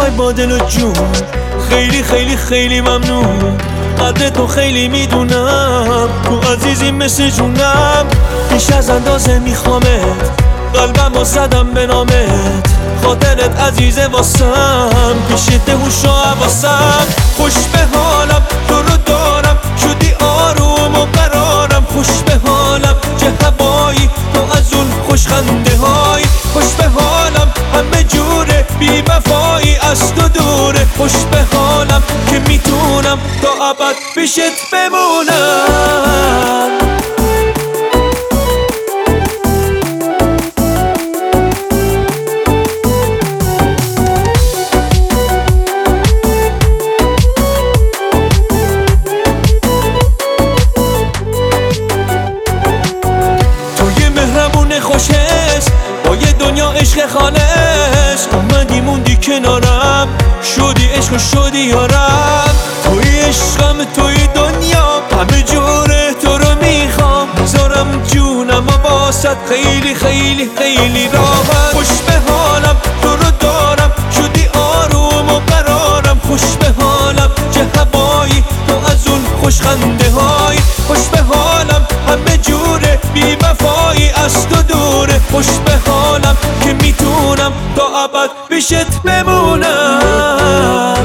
میخوای با دل و جون، خیلی خیلی خیلی ممنون. قدر تو خیلی میدونم، تو عزیزی مثل جونم. بیش از اندازه میخوامت، قلبم رو زدم به نامت. خاطرت عزیزه واسم، پیشت هوش و حواسم. خوش به حالم تو رو دارم، شدی آروم و قرارم. خوش به حالم چه هوایی تو از اون خوش خنده های. خوش به حالم همه جوره، بی وفایی از تو دوره. خوش به حالم که میتونم تا ابد پیشت بمونم. خوشش با یه دنیا عشق خالص، اومدی موندی کنارم، شدی عشق و شدی یارم. توی عشقم توی دنیا، همه جوره تو رو میخوام. میذارم جونم و واسط خیلی خیلی خیلی راحت. خوش به حالم تو رو دارم، شدی آروم و قرارم. خوش به حالم چه هوایی تو از اون خوش خنده های. خوش به حالم همه جوره، بی وفایی از تو دوره. خوش به حالم که میتونم تا ابد پیشت بمونم.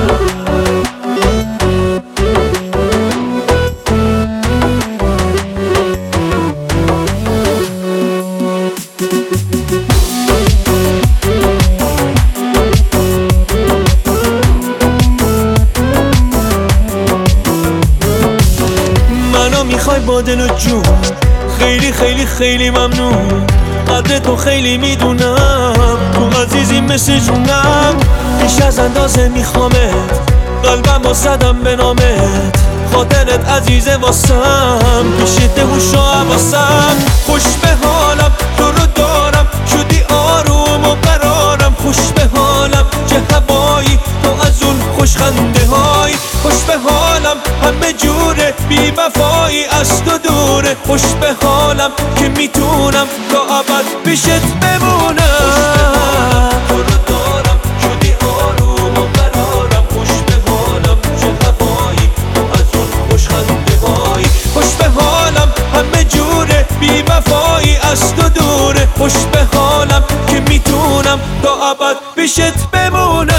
منو میخوای با دل و جون، خیلی خیلی خیلی ممنون. قدر تو خیلی میدونم، تو عزیزی مثل جونم. بیش از اندازه میخوامت، قلبم رو زدم به نامت. خاطرت عزیزه واسم، پیشت هوش و حواسم. خوش به حالم تو رو دارم، شدی آروم و قرارم. خوش به حالم چه هوایی تو از اون خوش خنده های. خوش به حالم همه جوره، بی وفایی از تو دوره. خوش به حالم که میتونم تا ابد پیشت بمونم. تو رو دارم، شدی آروم و قرارم. خوش به حالم چه هوایی تو از اون خوش خنده های. خوش به حالم همه جوره، بی وفایی از تو دوره. خوش به حالم که میتونم تا ابد پیشت بمونم.